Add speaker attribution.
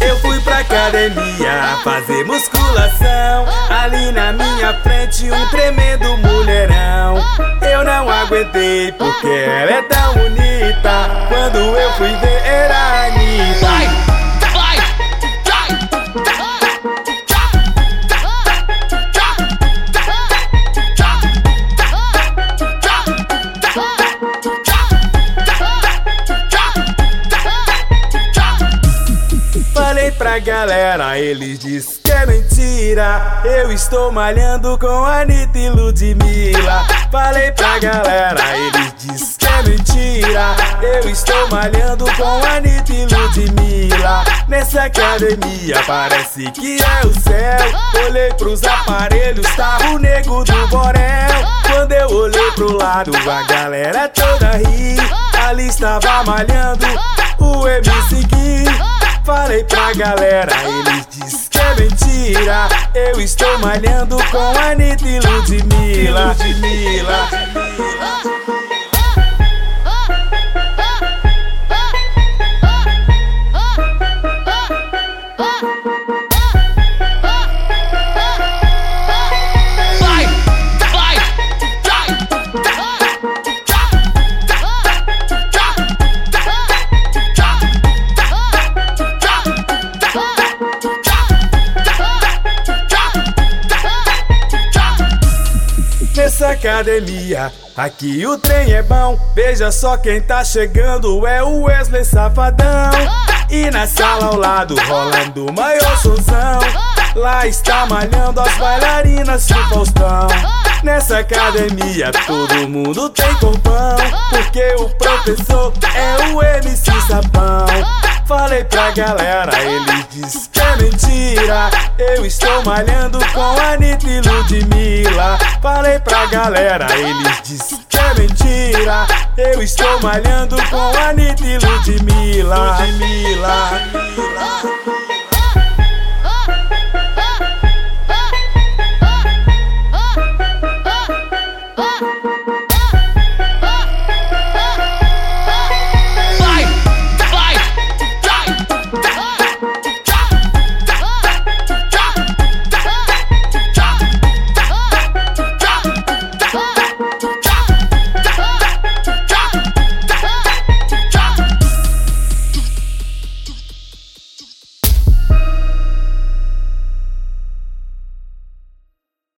Speaker 1: Eu fui pra academia fazer musculação. Ali na minha frente um tremendo mulherão. Eu não aguentei porque ela é tão bonita. Quando eu fui ver era a Anitta. Falei pra galera, eles dizem que é mentira. Eu estou malhando com a Anitta e Ludmilla. Falei pra galera, eles dizem que é mentira. Eu estou malhando com a Anitta e Ludmilla. Nessa academia parece que é o céu. Olhei pros aparelhos, tava o nego do Borel. Quando eu olhei pro lado, a galera toda ri. Ali estava malhando o MC Gui. Falei pra galera, eles dizem que é mentira. Eu estou malhando com a Anitta e Ludmilla. Nessa academia, aqui o trem é bom. Veja só quem tá chegando, é o Wesley Safadão. E na sala ao lado, rolando o maior sonzão. Lá está malhando as bailarinas do Faustão. Nessa academia todo mundo tem corpão, porque o professor é o MC Sapão. Falei pra galera, eles dizem que é mentira. Eu estou malhando com a Anitta e Ludmilla. Falei pra galera, eles dizem que é mentira. Eu estou malhando com a Anitta e Ludmilla.